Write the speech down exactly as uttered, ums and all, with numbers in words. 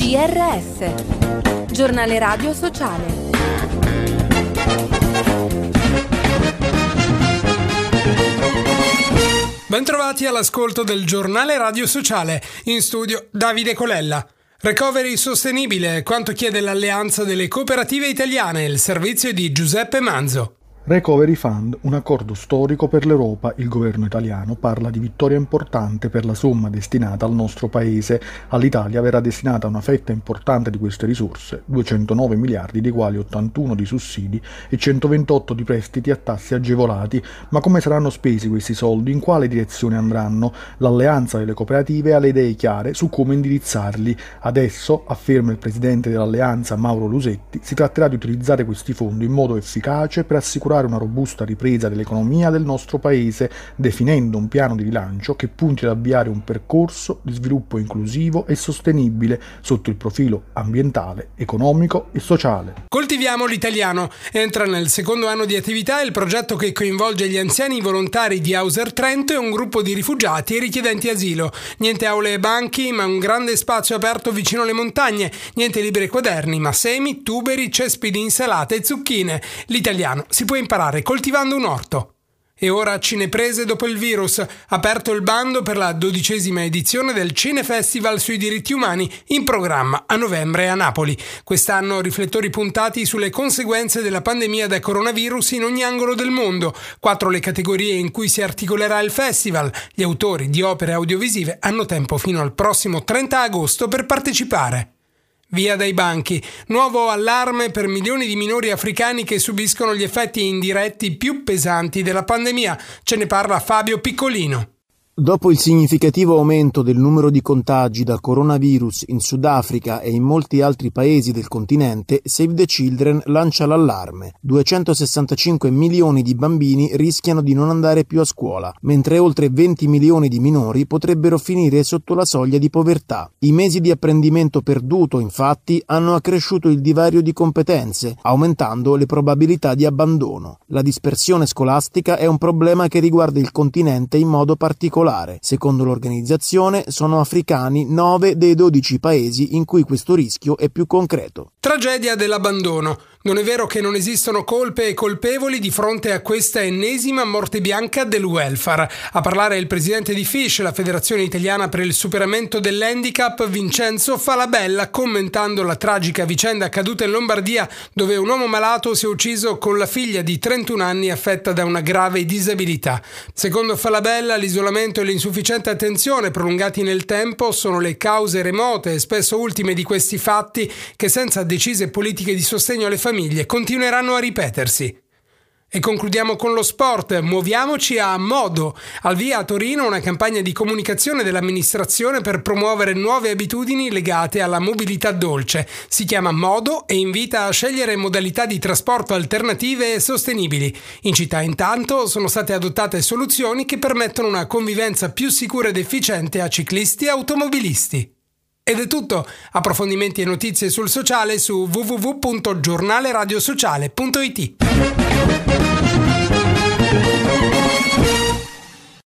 G R S, Giornale Radio Sociale. Bentrovati all'ascolto del Giornale Radio Sociale, in studio Davide Colella. Recovery sostenibile, quanto chiede l'Alleanza delle Cooperative Italiane, il servizio di Giuseppe Manzo. Recovery Fund, un accordo storico per l'Europa. Il governo italiano parla di vittoria importante per la somma destinata al nostro paese. All'Italia verrà destinata una fetta importante di queste risorse, duecentonove miliardi, dei quali ottantuno di sussidi e centoventotto di prestiti a tassi agevolati. Ma come saranno spesi questi soldi? In quale direzione andranno? L'Alleanza delle Cooperative ha le idee chiare su come indirizzarli. Adesso, afferma il presidente dell'Alleanza Mauro Lusetti, si tratterà di utilizzare questi fondi in modo efficace per assicurare una robusta ripresa dell'economia del nostro paese, definendo un piano di rilancio che punti ad avviare un percorso di sviluppo inclusivo e sostenibile sotto il profilo ambientale, economico e sociale. Coltiviamo l'italiano. Entra nel secondo anno di attività il progetto che coinvolge gli anziani volontari di Auser Trento e un gruppo di rifugiati e richiedenti asilo. Niente aule e banchi, ma un grande spazio aperto vicino alle montagne. Niente libri e quaderni, ma semi, tuberi, cespi di insalate e zucchine. L'italiano si può imparare coltivando un orto. E ora cineprese dopo il virus. Aperto il bando per la dodicesima edizione del Cinefestival sui diritti umani, in programma a novembre a Napoli. Quest'anno riflettori puntati sulle conseguenze della pandemia da coronavirus in ogni angolo del mondo. Quattro le categorie in cui si articolerà il festival. Gli autori di opere audiovisive hanno tempo fino al prossimo trenta agosto per partecipare. Via dai banchi. Nuovo allarme per milioni di minori africani che subiscono gli effetti indiretti più pesanti della pandemia. Ce ne parla Fabio Piccolino. Dopo il significativo aumento del numero di contagi da coronavirus in Sudafrica e in molti altri paesi del continente, Save the Children lancia l'allarme. duecentosessantacinque milioni di bambini rischiano di non andare più a scuola, mentre oltre venti milioni di minori potrebbero finire sotto la soglia di povertà. I mesi di apprendimento perduto, infatti, hanno accresciuto il divario di competenze, aumentando le probabilità di abbandono. La dispersione scolastica è un problema che riguarda il continente in modo particolare. Secondo l'organizzazione sono africani nove dei dodici paesi in cui questo rischio è più concreto. Tragedia dell'abbandono. Non è vero che non esistono colpe e colpevoli di fronte a questa ennesima morte bianca del welfare. A parlare il presidente di FISH, la Federazione Italiana per il Superamento dell'Handicap, Vincenzo Falabella, commentando la tragica vicenda accaduta in Lombardia, dove un uomo malato si è ucciso con la figlia di trentuno anni affetta da una grave disabilità. Secondo Falabella, l'isolamento e l'insufficiente attenzione prolungati nel tempo sono le cause remote e spesso ultime di questi fatti che senza decise politiche di sostegno alle famiglie continueranno a ripetersi. E concludiamo con lo sport. Muoviamoci a Modo. Al via a Torino una campagna di comunicazione dell'amministrazione per promuovere nuove abitudini legate alla mobilità dolce. Si chiama Modo e invita a scegliere modalità di trasporto alternative e sostenibili. In città intanto sono state adottate soluzioni che permettono una convivenza più sicura ed efficiente a ciclisti e automobilisti. Ed è tutto. Approfondimenti e notizie sul sociale su w w w punto giornaleradiosociale punto i t.